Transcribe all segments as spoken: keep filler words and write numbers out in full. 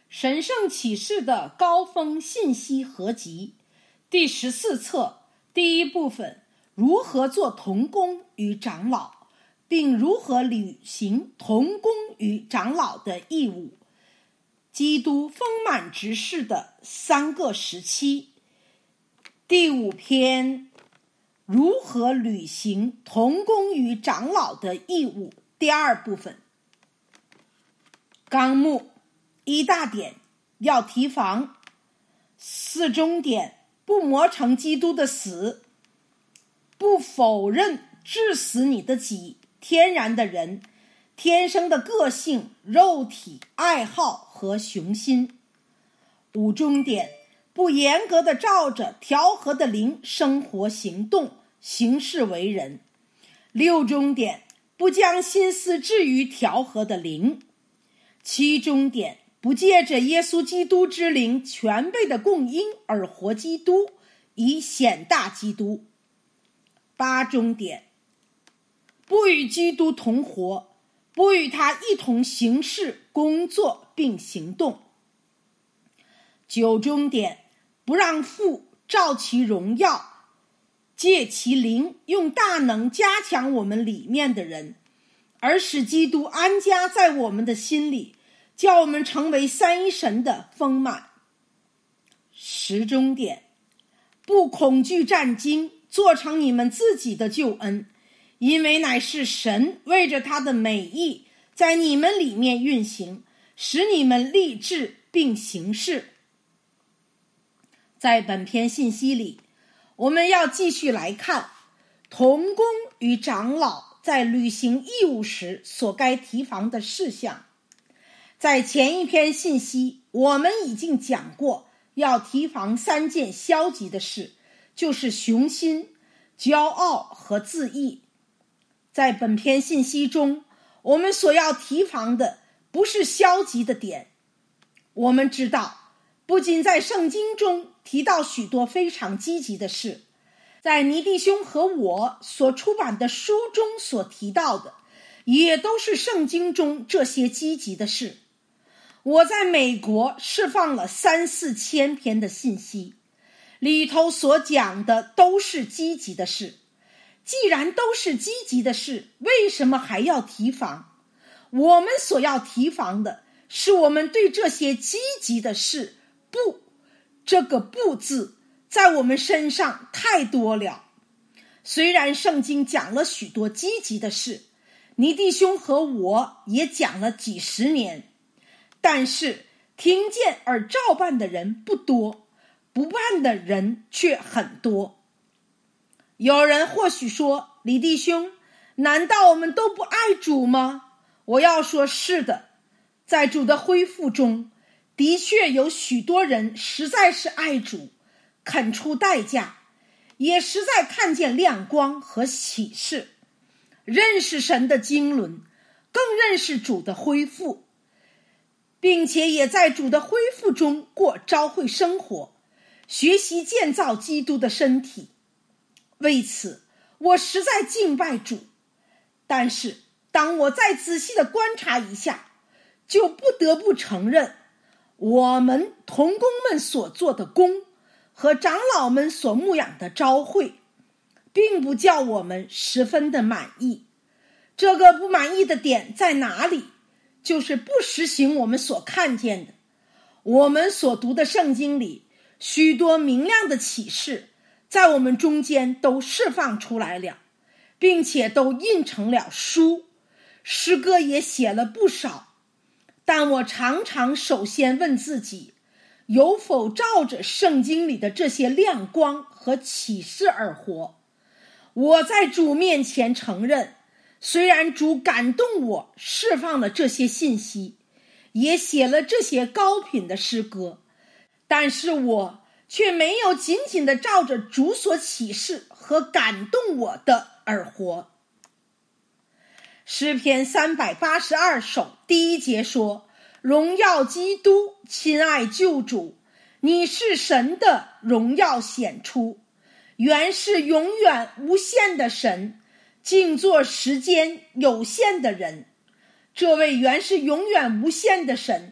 神圣启示的高峰信息合集第十四册第一部分，如何做同工与长老，并如何履行同工与长老的义务。基督丰满执事的三个时期。第五篇，如何履行同工与长老的义务，第二部分。纲目一大点，要提防四中点，不磨成基督的死，不否认致死你的己，天然的人，天生的个性、肉体、爱好和雄心。五中点，不严格的照着调和的灵生活行动，行事为人。六中点，不将心思置于调和的灵。七中点，不借着耶稣基督之灵全备的供应而活基督，以显大基督。八中点，不与基督同活，不与他一同行事、工作并行动。九中点，不让父照其荣耀，借其灵用大能加强我们里面的人，而使基督安家在我们的心里，叫我们成为三一神的丰满。十中点，不恐惧战惊，做成你们自己的救恩，因为乃是神为着他的美意在你们里面运行，使你们立志并行事。在本篇信息里，我们要继续来看同工与长老在履行义务时所该提防的事项。在前一篇信息，我们已经讲过要提防三件消极的事，就是雄心、骄傲和自义。在本篇信息中，我们所要提防的不是消极的点。我们知道，不仅在圣经中提到许多非常积极的事，在尼弟兄和我所出版的书中所提到的，也都是圣经中这些积极的事。我在美国释放了三四千篇的信息，里头所讲的都是积极的事。既然都是积极的事，为什么还要提防？我们所要提防的是我们对这些积极的事不，这个不字在我们身上太多了。虽然圣经讲了许多积极的事，尼弟兄和我也讲了几十年，但是听见而照办的人不多，不办的人却很多。有人或许说，李弟兄，难道我们都不爱主吗？我要说是的，在主的恢复中，的确有许多人实在是爱主，肯出代价，也实在看见亮光和启示，认识神的经纶，更认识主的恢复，并且也在主的恢复中过召会生活，学习建造基督的身体。为此，我实在敬拜主。但是，当我再仔细的观察一下，就不得不承认，我们同工们所做的工和长老们所牧养的召会，并不叫我们十分的满意。这个不满意的点在哪里？就是不实行我们所看见的。我们所读的圣经里，许多明亮的启示在我们中间都释放出来了，并且都印成了书，诗歌也写了不少。但我常常首先问自己，有否照着圣经里的这些亮光和启示而活？我在主面前承认，虽然主感动我释放了这些信息，也写了这些高品的诗歌，但是我却没有紧紧地照着主所启示和感动我的而活。诗篇三百八十二首第一节说，荣耀基督，亲爱救主，你是神的荣耀显出，原是永远无限的神，静坐时间有限的人。这位原是永远无限的神，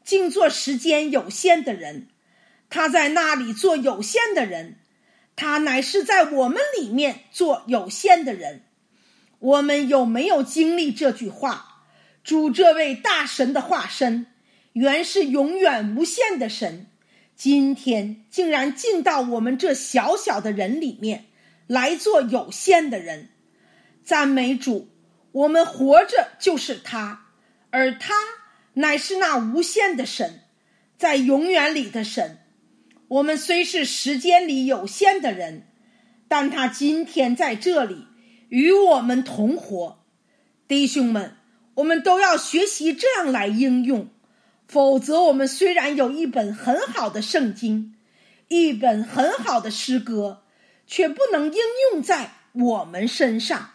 竟做时间有限的人，他在那里做有限的人，他乃是在我们里面做有限的人。我们有没有经历这句话？主这位大神的化身，原是永远无限的神，今天竟然进到我们这小小的人里面来做有限的人。赞美主，我们活着就是他，而他乃是那无限的神，在永远里的神。我们虽是时间里有限的人，但他今天在这里与我们同活。弟兄们，我们都要学习这样来应用，否则我们虽然有一本很好的圣经，一本很好的诗歌，却不能应用在我们身上。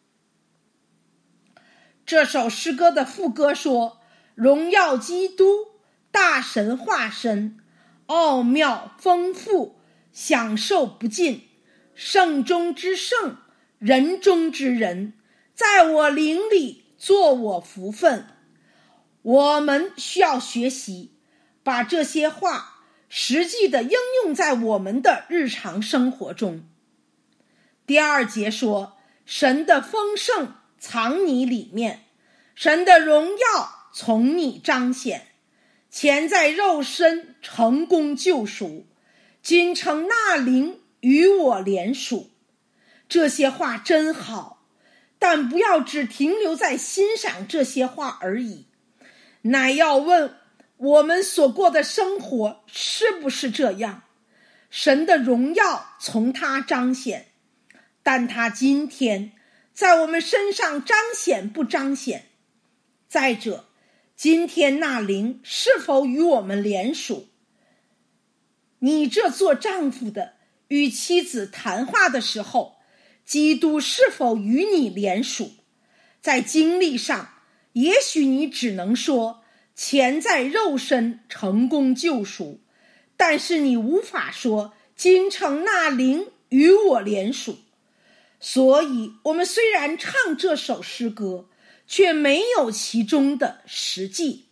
这首诗歌的副歌说：荣耀基督，大神化身，奥妙丰富，享受不尽，圣中之圣，人中之人，在我灵里做我福分。我们需要学习把这些话实际的应用在我们的日常生活中。第二节说，神的丰盛藏你里面，神的荣耀从你彰显，前在肉身成功救赎，今称那灵与我连属。这些话真好，但不要只停留在欣赏这些话而已，乃要问我们所过的生活是不是这样。神的荣耀从他彰显，但他今天在我们身上彰显不彰显？再者，今天那灵是否与我们连属？你这做丈夫的与妻子谈话的时候，基督是否与你连属？在经历上，也许你只能说前在肉身成功救赎，但是你无法说今称那灵与我连属。所以我们虽然唱这首诗歌，却没有其中的实际。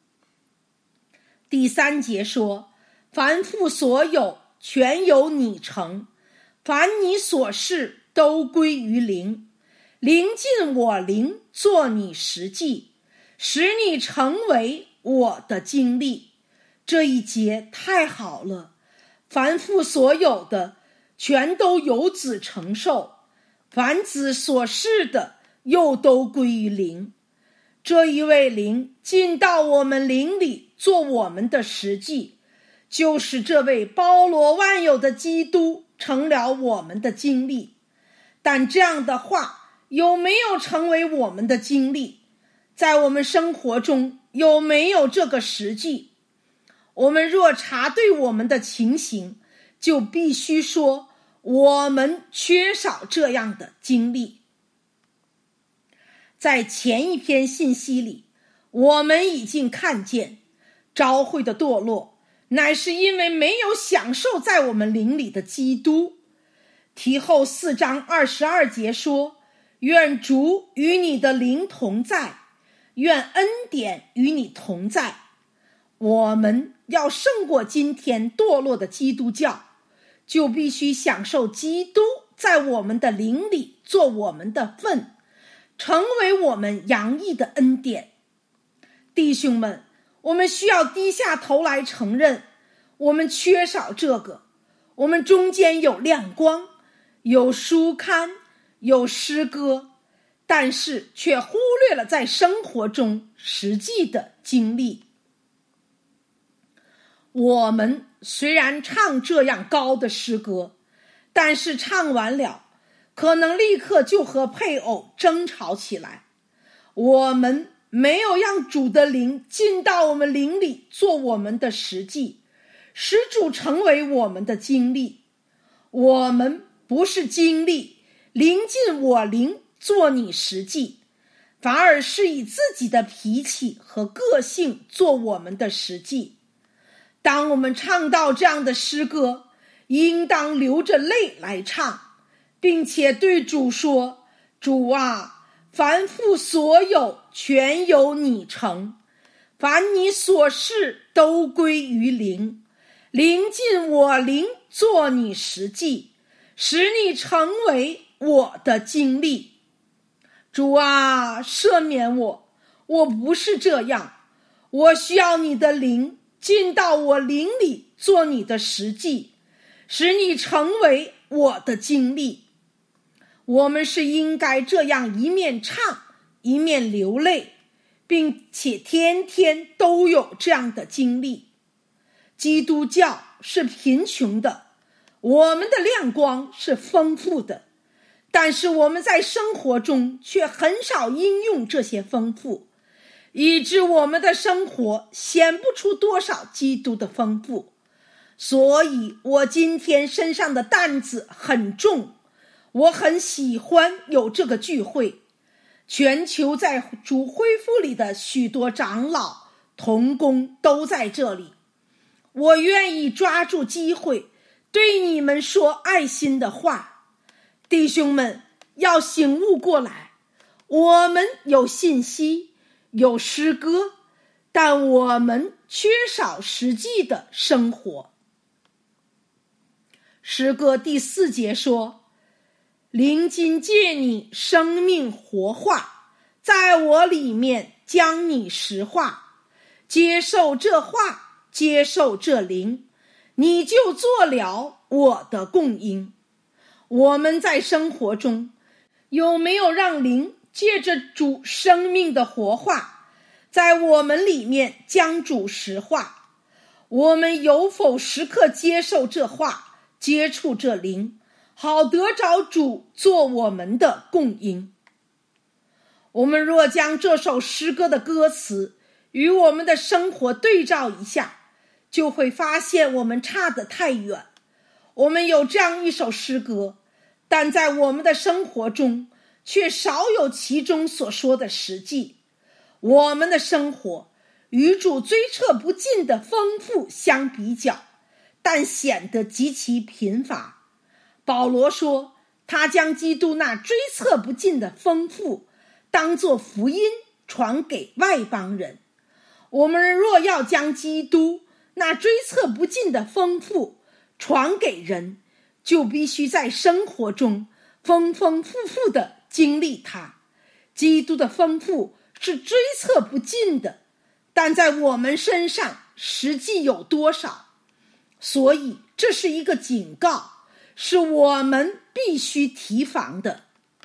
第三节说，凡父所有全由你成，凡你所事都归于灵，灵进我灵，做你实际，使你成为我的经历。这一节太好了，凡父所有的全都由子承受，凡子所事的又都归于灵。这一位灵进到我们灵里，做我们的实际，就是这位包罗万有的基督成了我们的经历。但这样的话有没有成为我们的经历？在我们生活中有没有这个实际？我们若查对我们的情形，就必须说我们缺少这样的经历。在前一篇信息里，我们已经看见召会的堕落乃是因为没有享受在我们灵里的基督。提后四章二十二节说，愿主与你的灵同在，愿恩典与你同在。我们要胜过今天堕落的基督教，就必须享受基督在我们的灵里做我们的份，成为我们洋溢的恩典。弟兄们，我们需要低下头来承认，我们缺少这个。我们中间有亮光，有书刊，有诗歌，但是却忽略了在生活中实际的经历。我们虽然唱这样高的诗歌，但是唱完了可能立刻就和配偶争吵起来。我们没有让主的灵进到我们灵里，做我们的实际，使主成为我们的经历。我们不是经历灵进我灵，做你实际，反而是以自己的脾气和个性做我们的实际。当我们唱到这样的诗歌，应当流着泪来唱，并且对主说，主啊，凡父所有全由你成， 凡你所事都归于灵，灵进我灵，做你实际，使你成为我的经历。主啊，赦免我，我不是这样，我需要你的灵进到我灵里，做你的实际，使你成为我的经历。我们是应该这样一面唱一面流泪，并且天天都有这样的经历。基督教是贫穷的，我们的亮光是丰富的，但是我们在生活中却很少应用这些丰富，以致我们的生活显不出多少基督的丰富。所以我今天身上的担子很重，我很喜欢有这个聚会。全球在主恢复里的许多长老同工都在这里，我愿意抓住机会对你们说爱心的话。弟兄们，要醒悟过来，我们有信息，有诗歌，但我们缺少实际的生活。诗歌第四节说，灵今借你生命活化，在我里面将你实化，接受这话，接受这灵，你就做了我的供应。我们在生活中有没有让灵借着主生命的活化，在我们里面将主实化？我们有否时刻接受这话，接触这灵，好得着主做我们的供应？我们若将这首诗歌的歌词与我们的生活对照一下，就会发现我们差得太远。我们有这样一首诗歌，但在我们的生活中却少有其中所说的实际。我们的生活与主追测不尽的丰富相比较，但显得极其贫乏。保罗说，他将基督那追测不尽的丰富当作福音传给外邦人。我们若要将基督那追测不尽的丰富传给人，就必须在生活中丰丰富富地经历它。基督的丰富是追测不尽的，但在我们身上实际有多少？所以这是一个警告，是我们必须提防的。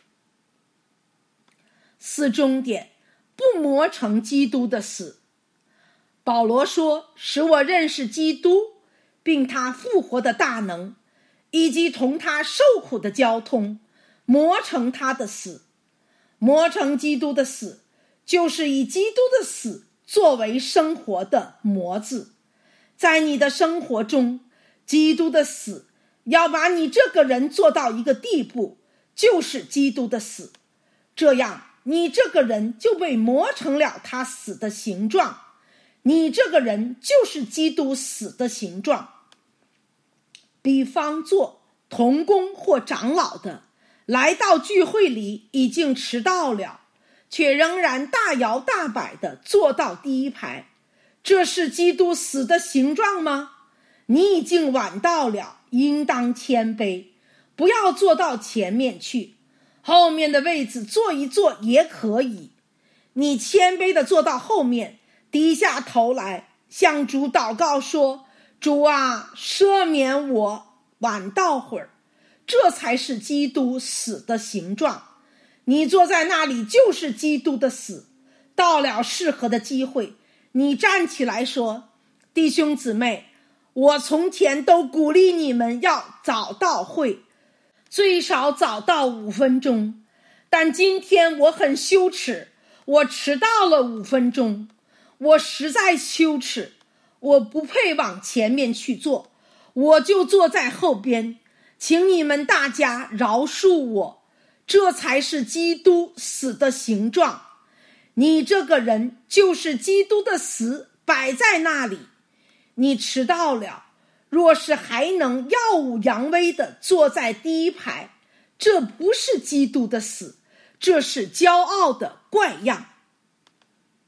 四重点，不磨成基督的死。保罗说，使我认识基督，并他复活的大能，以及同他受苦的交通，磨成他的死。磨成基督的死，就是以基督的死作为生活的模子。在你的生活中，基督的死要把你这个人做到一个地步，就是基督的死，这样你这个人就被磨成了他死的形状，你这个人就是基督死的形状。比方做同工或长老的，来到聚会里已经迟到了，却仍然大摇大摆地坐到第一排，这是基督死的形状吗？你已经晚到了，应当谦卑，不要坐到前面去，后面的位子坐一坐也可以。你谦卑地坐到后面，低下头来向主祷告说，主啊，赦免我晚到会儿，这才是基督死的形状。你坐在那里就是基督的死。到了适合的机会，你站起来说，弟兄姊妹，我从前都鼓励你们要早到会，最少早到五分钟，但今天我很羞耻，我迟到了五分钟，我实在羞耻，我不配往前面去坐，我就坐在后边，请你们大家饶恕我，这才是基督死的形状。你这个人就是基督的死摆在那里。你迟到了，若是还能耀武扬威地坐在第一排，这不是基督的死，这是骄傲的怪样。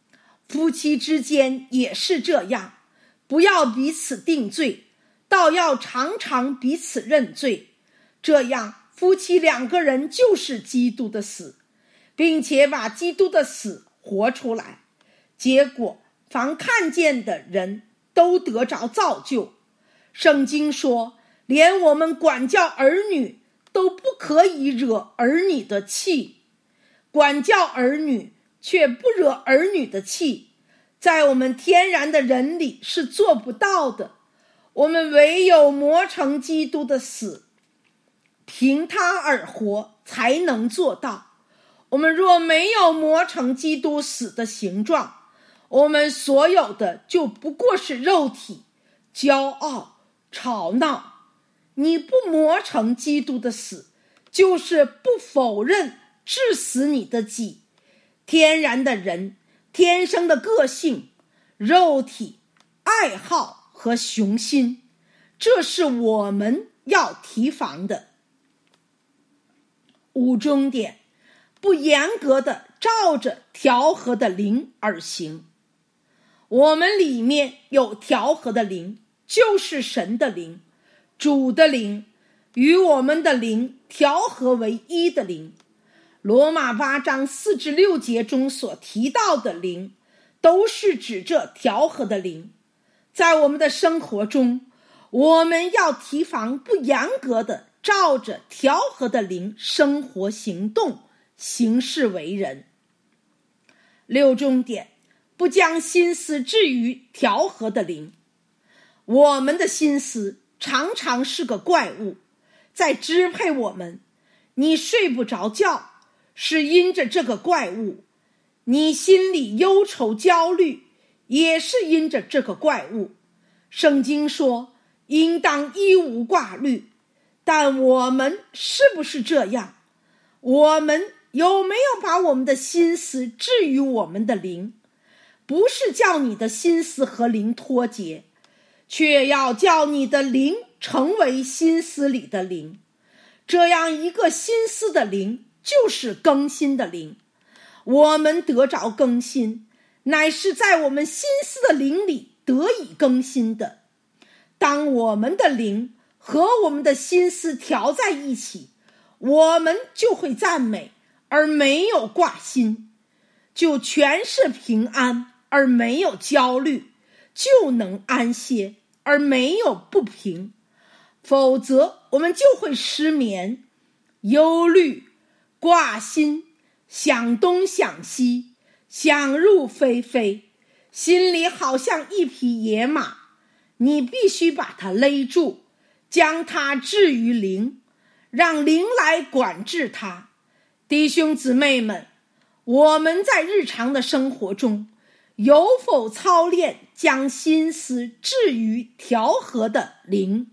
夫妻之间也是这样，不要彼此定罪，倒要常常彼此认罪，这样夫妻两个人就是基督的死，并且把基督的死活出来，结果凡看见的人都得着造就。圣经说，连我们管教儿女都不可以惹儿女的气，管教儿女却不惹儿女的气，在我们天然的人里是做不到的。我们唯有磨成基督的死，凭他而活，才能做到。我们若没有磨成基督死的形状，我们所有的就不过是肉体、骄傲、吵闹。你不磨成基督的死，就是不否认致死你的己，天然的人，天生的个性、肉体、爱好和雄心，这是我们要提防的。五重点，不严格的照着调和的灵而行。我们里面有调和的灵，就是神的灵，主的灵，与我们的灵调和为一的灵。罗马八章四至六节中所提到的灵，都是指这调和的灵。在我们的生活中，我们要提防不严格的照着调和的灵生活行动，行事为人。六重点，不将心思置于调和的灵。我们的心思常常是个怪物，在支配我们。你睡不着觉，是因着这个怪物；你心里忧愁焦虑，也是因着这个怪物。圣经说，应当一无挂虑，但我们是不是这样？我们有没有把我们的心思置于我们的灵？不是叫你的心思和灵脱节，却要叫你的灵成为心思里的灵。这样一个心思的灵，就是更新的灵。我们得着更新，乃是在我们心思的灵里得以更新的。当我们的灵和我们的心思调在一起，我们就会赞美，而没有挂心，就全是平安，而没有焦虑，就能安歇，而没有不平。否则我们就会失眠、忧虑、挂心，想东想西，想入非非，心里好像一匹野马。你必须把它勒住，将它置于灵，让灵来管制它。弟兄姊妹们，我们在日常的生活中有否操练将心思置于调和的灵？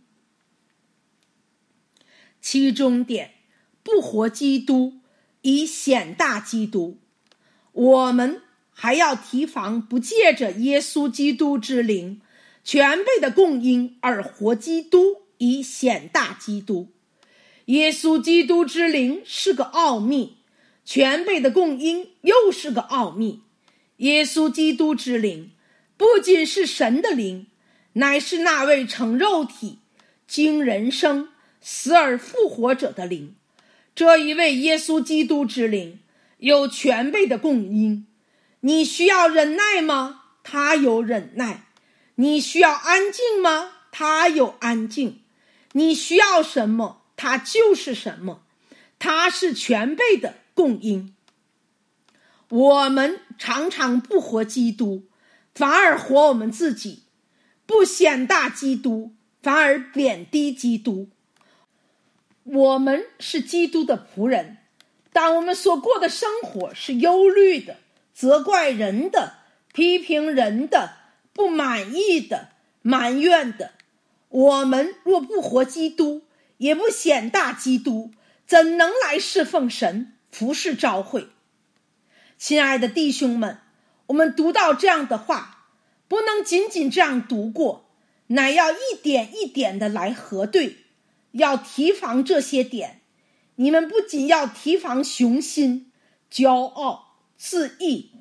七重点，不活基督，以显大基督。我们还要提防不借着耶稣基督之灵全备的供应而活基督，以显大基督。耶稣基督之灵是个奥秘，全备的供应又是个奥秘。耶稣基督之灵不仅是神的灵，乃是那位成肉体、经人生、死而复活者的灵。这一位耶稣基督之灵有全备的供应。你需要忍耐吗？他有忍耐。你需要安静吗？他有安静。你需要什么？他就是什么。他是全备的供应。我们常常不活基督，反而活我们自己；不显大基督，反而贬低基督。我们是基督的仆人，但我们所过的生活是忧虑的、责怪人的、批评人的、不满意的、埋怨的。我们若不活基督，也不显大基督，怎能来侍奉神、服侍召会？亲爱的弟兄们，我们读到这样的话，不能仅仅这样读过，乃要一点一点的来核对，要提防这些点。你们不仅要提防雄心、骄傲、自义、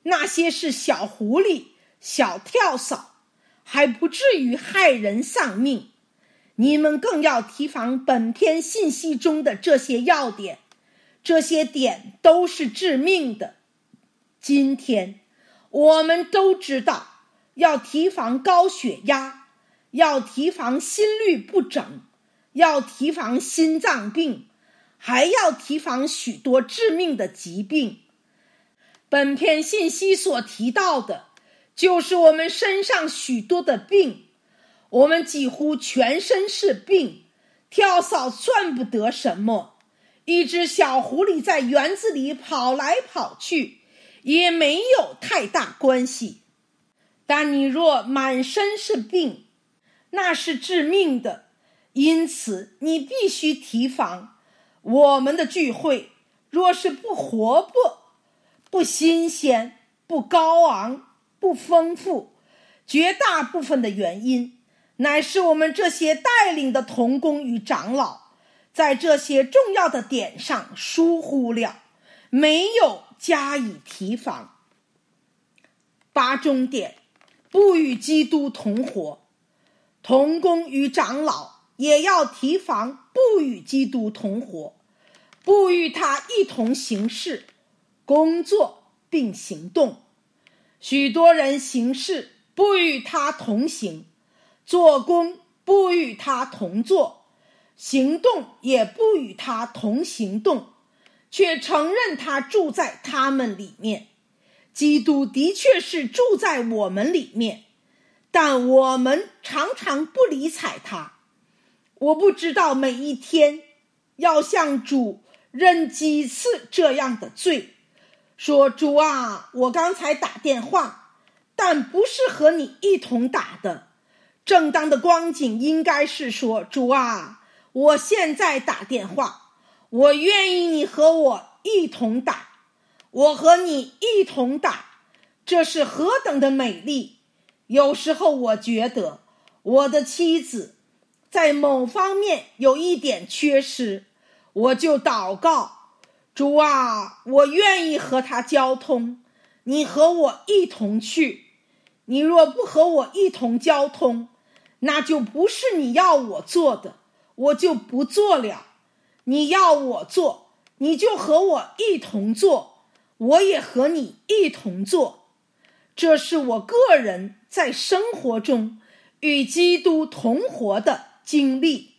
那些是小狐狸、小跳蚤，还不至于害人丧命。你们更要提防本篇信息中的这些要点，这些点都是致命的。今天我们都知道，要提防高血压，要提防心律不整，要提防心脏病，还要提防许多致命的疾病。本篇信息所提到的，就是我们身上许多的病，我们几乎全身是病，跳蚤算不得什么，一只小狐狸在园子里跑来跑去，也没有太大关系。但你若满身是病，那是致命的，因此你必须提防。我们的聚会若是不活泼、不新鲜、不高昂、不丰富，绝大部分的原因乃是我们这些带领的同工与长老在这些重要的点上疏忽了，没有加以提防。八重点，不与基督同活。同工与长老也要提防不与基督同活，不与他一同行事、工作并行动。许多人行事不与他同行，做工不与他同做，行动也不与他同行动，却承认他住在他们里面。基督的确是住在我们里面，但我们常常不理睬他。我不知道每一天要向主认几次这样的罪，说主啊，我刚才打电话，但不是和你一同打的。正当的光景应该是说，主啊，我现在打电话，我愿意你和我一同打，我和你一同打，这是何等的美丽。有时候我觉得我的妻子在某方面有一点缺失，我就祷告，主啊，我愿意和她交通，你和我一同去。你若不和我一同交通，那就不是你要我做的，我就不做了。你要我做，你就和我一同做，我也和你一同做。这是我个人在生活中与基督同活的经历。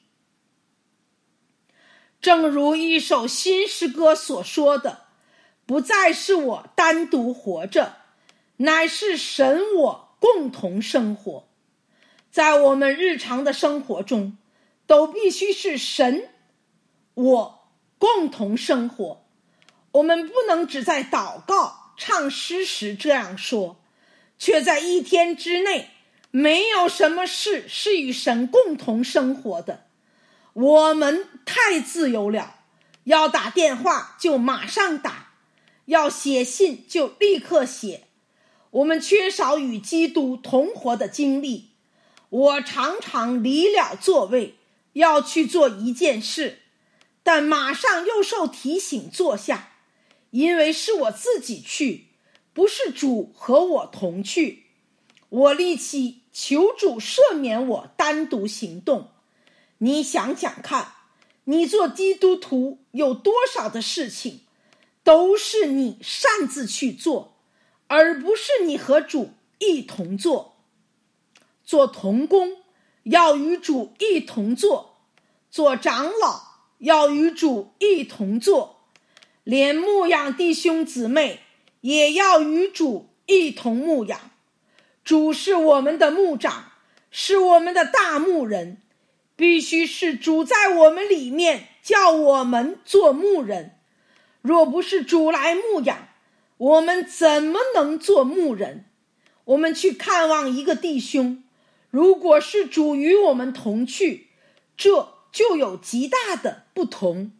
正如一首新诗歌所说的，不再是我单独活着，乃是神我共同生活。在我们日常的生活中，都必须是神我共同生活。我们不能只在祷告唱诗时这样说，却在一天之内没有什么事是与神共同生活的。我们太自由了，要打电话就马上打，要写信就立刻写。我们缺少与基督同活的经历。我常常离了座位，要去做一件事，但马上又受提醒坐下，因为是我自己去，不是主和我同去。我立即求主赦免我单独行动。你想想看，你做基督徒有多少的事情都是你擅自去做，而不是你和主一同做。做同工要与主一同做，做长老要与主一同做，连牧养弟兄姊妹也要与主一同牧养。主是我们的牧长，是我们的大牧人，必须是主在我们里面叫我们做牧人。若不是主来牧养，我们怎么能做牧人？我们去看望一个弟兄，如果是主与我们同去，这就有极大的不同。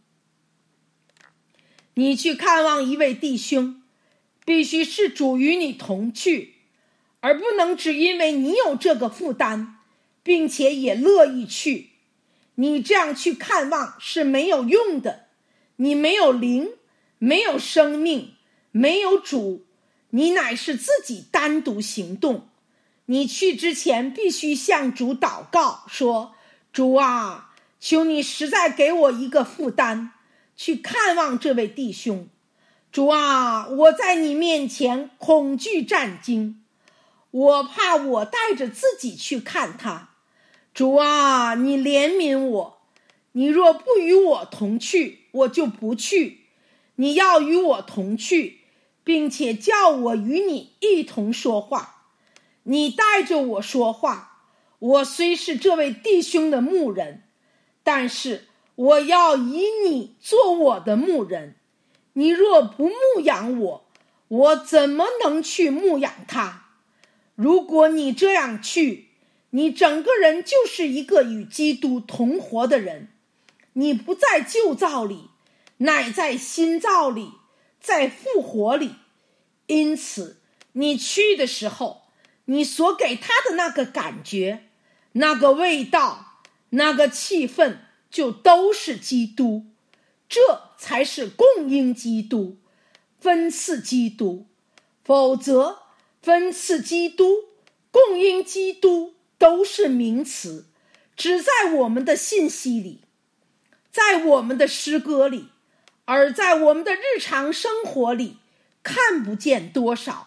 你去看望一位弟兄，必须是主与你同去，而不能只因为你有这个负担，并且也乐意去。你这样去看望是没有用的，你没有灵，没有生命，没有主， 你乃是自己单独行动。你去之前必须向主祷告，说，主啊，求你实在给我一个负担，去看望这位弟兄。主啊，我在你面前恐惧战惊，我怕我带着自己去看他。主啊，你怜悯我，你若不与我同去，我就不去。你要与我同去，并且叫我与你一同说话。你带着我说话，我虽是这位弟兄的牧人，但是我要以你做我的牧人。你若不牧养我，我怎么能去牧养他？如果你这样去，你整个人就是一个与基督同活的人。你不在旧造里，乃在新造里，在复活里。因此你去的时候，你所给他的那个感觉，那个味道，那个气氛，就都是基督。这才是供应基督，分赐基督。否则分赐基督，供应基督都是名词，只在我们的信息里，在我们的诗歌里，而在我们的日常生活里看不见多少。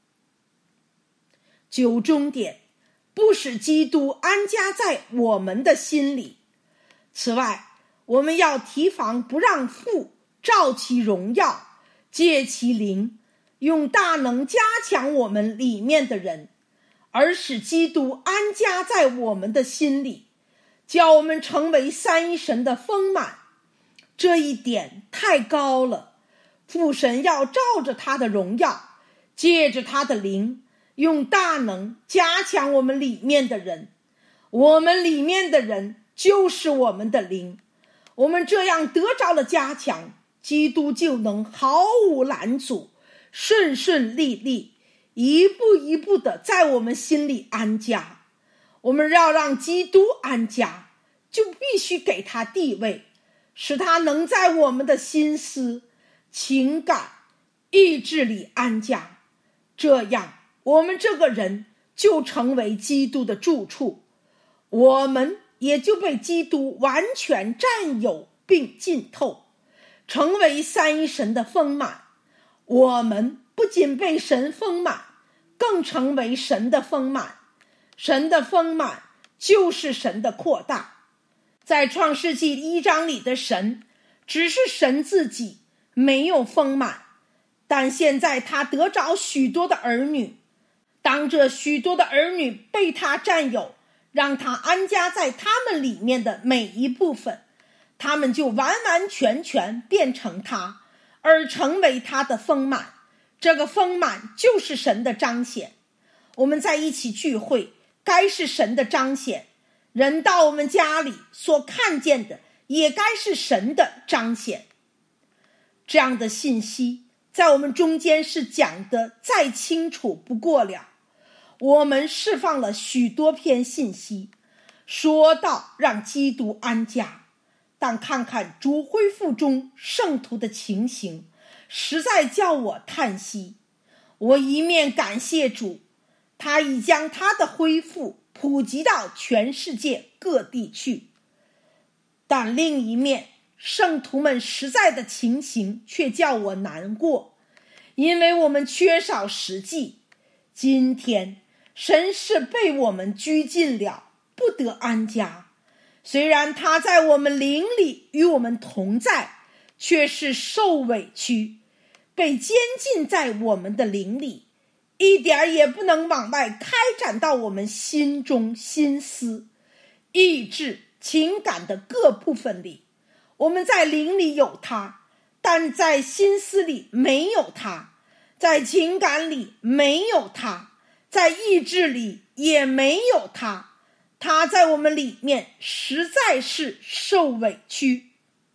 九重点，不使基督安家在我们的心里。此外，我们要提防不让父照其荣耀，借其灵，用大能加强我们里面的人，而使基督安家在我们的心里，叫我们成为三一神的丰满。这一点太高了，父神要照着他的荣耀，借着他的灵，用大能加强我们里面的人。我们里面的人就是我们的灵，我们这样得着了加强，基督就能毫无拦阻，顺顺利利，一步一步的在我们心里安家。我们要让基督安家，就必须给他地位，使他能在我们的心思、情感、意志里安家。这样我们这个人就成为基督的住处，我们也就被基督完全占有并浸透，成为三一神的丰满。我们不仅被神丰满，更成为神的丰满。神的丰满就是神的扩大。在创世纪一章里的神，只是神自己，没有丰满。但现在他得着许多的儿女，当这许多的儿女被他占有，让他安家在他们里面的每一部分，他们就完完全全变成他，而成为他的丰满。这个丰满就是神的彰显。我们在一起聚会，该是神的彰显。人到我们家里所看见的，也该是神的彰显。这样的信息在我们中间是讲得再清楚不过了。我们释放了许多篇信息，说到让基督安家，但看看主恢复中圣徒的情形，实在叫我叹息。我一面感谢主，他已将他的恢复普及到全世界各地去，但另一面，圣徒们实在的情形却叫我难过，因为我们缺少实际。今天神是被我们拘禁了，不得安家。虽然他在我们灵里与我们同在，却是受委屈，被监禁在我们的灵里，一点也不能往外开展到我们心中心思、意志、情感的各部分里。我们在灵里有他，但在心思里没有他，在情感里没有他，在意志里也没有他。他在我们里面实在是受委屈。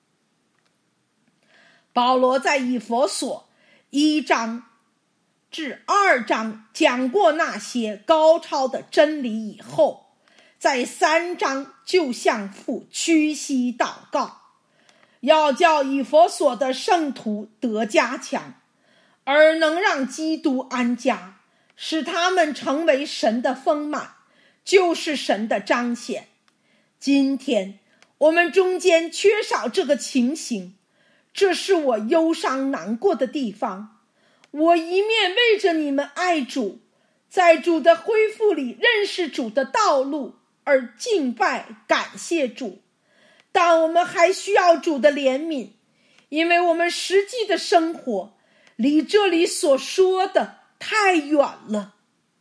保罗在以弗所一章至二章讲过那些高超的真理以后，在三章就向父屈膝祷告，要叫以弗所的圣徒得加强， 而能让基督安家，使他们成为神的丰满，就是神的彰显。今天我们中间缺少这个情形，这是我忧伤难过的地方。我一面为着你们爱主，在主的恢复里认识主的道路而敬拜感谢主，但我们还需要主的怜悯，因为我们实际的生活离这里所说的太远了。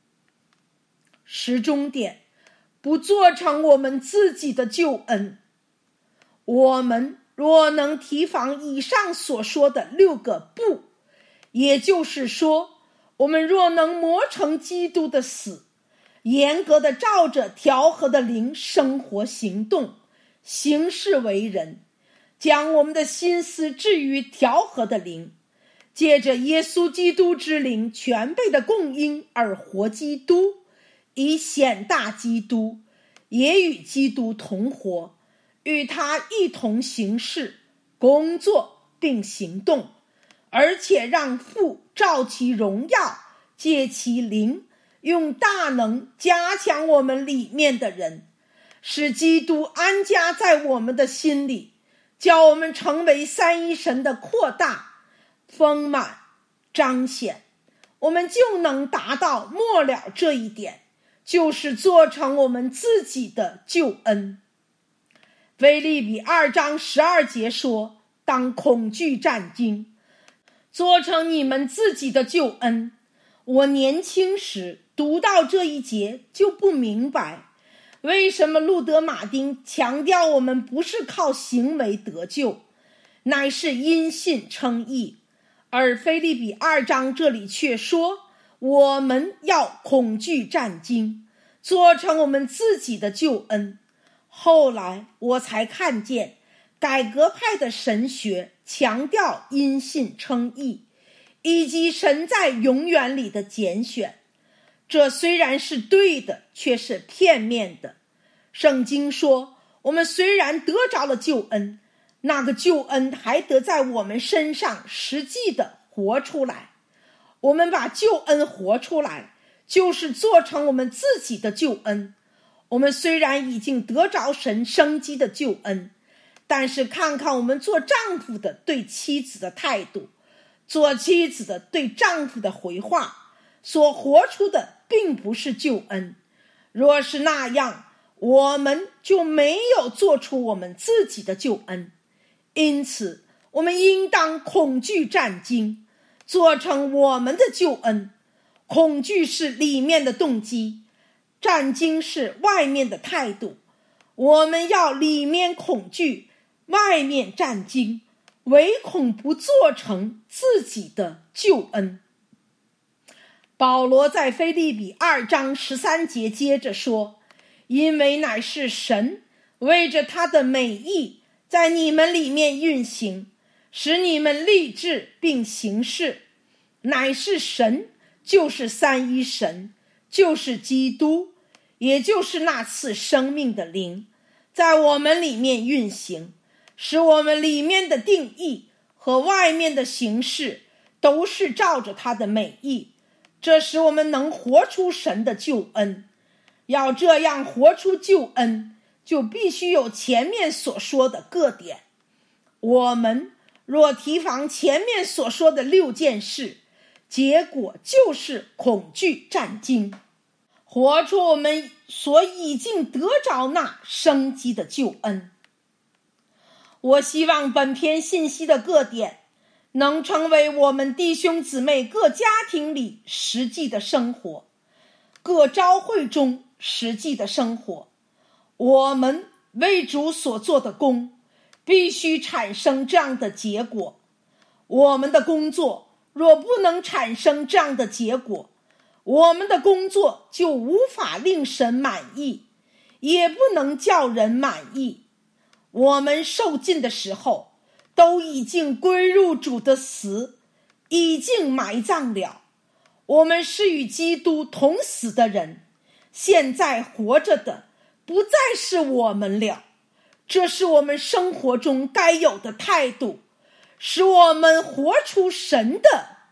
时钟点不做成我们自己的救恩。我们若能提防以上所说的六个不，也就是说，我们若能磨成基督的死，严格的照着调和的灵生活行动，行事为人，将我们的心思置于调和的灵，借着耶稣基督之灵全备的供应而活基督，以显大基督，也与基督同活，与他一同行事、工作并行动，而且让父照其荣耀，借其灵，用大能加强我们里面的人，使基督安家在我们的心里，叫我们成为三一神的扩大、丰满、彰显。我们就能达到末了这一点，就是做成我们自己的救恩。腓立比二章十二节说，当恐惧战惊，做成你们自己的救恩。我年轻时读到这一节就不明白，为什么路德马丁强调我们不是靠行为得救，乃是因信称义，而腓立比二章这里却说我们要恐惧战惊，做成我们自己的救恩。后来我才看见改革派的神学强调因信称义，以及神在永远里的拣选，这虽然是对的，却是片面的。圣经说，我们虽然得着了救恩，那个救恩还得在我们身上实际的活出来。我们把救恩活出来，就是做成我们自己的救恩。我们虽然已经得着神生机的救恩，但是看看我们做丈夫的对妻子的态度，做妻子的对丈夫的回话，所活出的并不是救恩。若是那样，我们就没有做出我们自己的救恩。因此我们应当恐惧战惊，做成我们的救恩。恐惧是里面的动机，战惊是外面的态度。我们要里面恐惧，外面战惊，唯恐不做成自己的救恩。保罗在腓立比二章十三节接着说，因为乃是神为着他的美意在你们里面运行，使你们立志并行事，乃是神，就是三一神，就是基督，也就是那赐生命的灵，在我们里面运行，使我们里面的定义和外面的形式都是照着他的美意，这使我们能活出神的救恩。要这样活出救恩，就必须有前面所说的各点。我们若提防前面所说的六件事，结果就是恐惧战惊，活出我们所已经得着那生机的救恩。我希望本篇信息的各点能成为我们弟兄姊妹各家庭里实际的生活，各召会中实际的生活。我们为主所做的工必须产生这样的结果。我们的工作若不能产生这样的结果，我们的工作就无法令神满意，也不能叫人满意。我们受尽的时候都已经归入主的死，已经埋葬了。我们是与基督同死的人，现在活着的不再是我们了。这是我们生活中该有的态度，使我们活出神的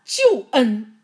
救恩。